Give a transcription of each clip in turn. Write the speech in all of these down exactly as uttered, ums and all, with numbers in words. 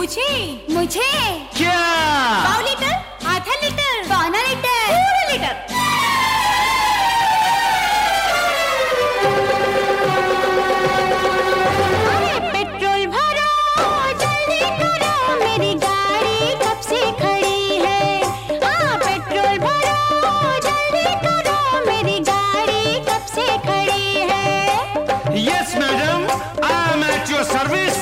मुझे मुझे क्या? पाव लीटर, आधा लीटर, पौना लीटर, पूरा लीटर। अरे पेट्रोल भरो, जल्दी करो, मेरी गाड़ी कब से खड़ी है। हाँ पेट्रोल भरो, जल्दी करो, मेरी गाड़ी कब से खड़ी है। Yes, madam. I am at your service.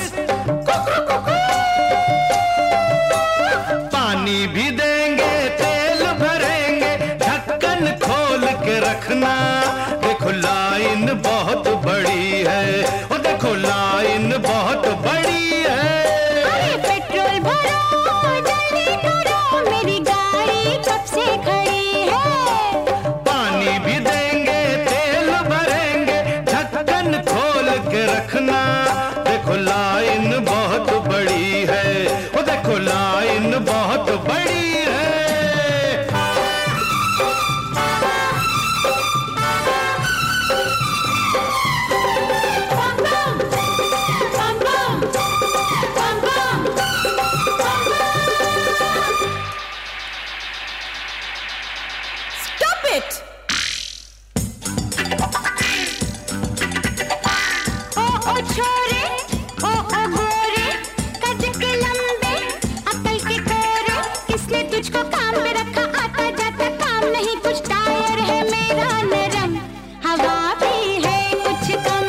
पानी भी देंगे, तेल भरेंगे, ढक्कन खोल के रखना। देखो लाइन बहुत बड़ी है, ओ देखो लाइन बहुत बड़ी है। अरे पेट्रोल भरो, जल्दी करो, मेरी गाड़ी कब से खड़ी है। पानी भी देंगे, तेल भरेंगे, ढक्कन खोल के रखना। देखो लाइन बहुत बड़ी है, ओ देखो लाइन बहुत बड़ी है। बम बम, बम बम, बम बम, बम बम। Stop it! ओ ओ छोरे, ओ ओ गोरे, कद के लंबे, अकल के कोरे, किसने तुझको काम में रखा, आता जाता काम नहीं कुछ। टायर है मेरा नरम, हवा भी है कुछ कम।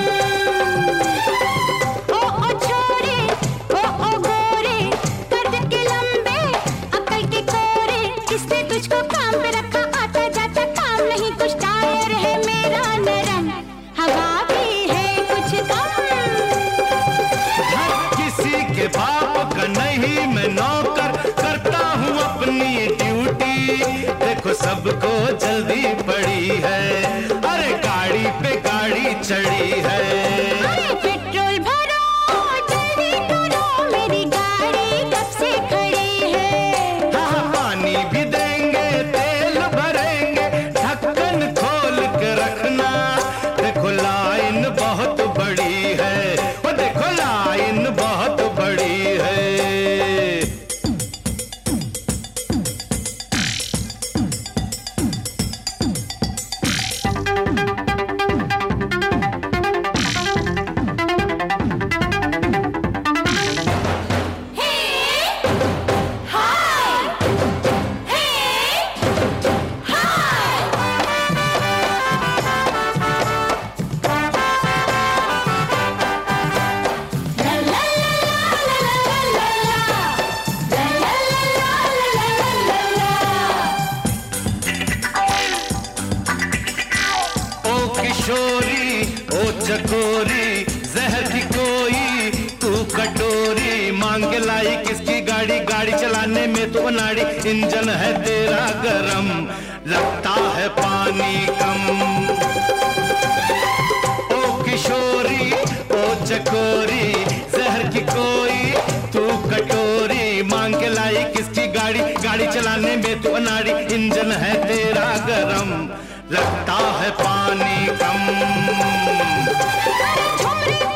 ओ ओ छोरे, ओ ओ गोरे, कद के लंबे, अकल के कोरे, किसने तुझको काम में रखा, आता जाता काम नहीं कुछ। टायर है मेरा नरम, हवा भी है कुछ कम। किसी के बाप का नहीं मैं नौकर, करता हूँ अपनी ड्यूटी। देखो सबको जल्दी पड़ी है, अरे गाड़ी पे गाड़ी चढ़ी है। अरे पेट्रोल भरो, जल्दी करो, मेरी गाड़ी कब से खड़ी है। हाँ पानी भी देंगे, तेल भरेंगे, ढक्कन खोल के रखना। देखो लाइन बहुत बड़ी है, ओ देखो लाइन बहुत बड़ी है। हे हाय, हे हाय। ला ला ला ला ला ला ला ला ला ला ला। ओ किशोरी, ओ चकोरी, जहर की कोई तू कटोरी, मांग लाई किसकी गाड़ी, गाड़ी चलाने में तो नाड़ी। इंजन है तेरा गरम, लगता है पानी कम। ओ किशोरी, ओ चकोरी, जहर की कोई तू कटोरी, मांग के लाई किसकी गाड़ी, गाड़ी चलाने में तो नाड़ी। इंजन है तेरा गरम, लगता है पानी कम। छोरे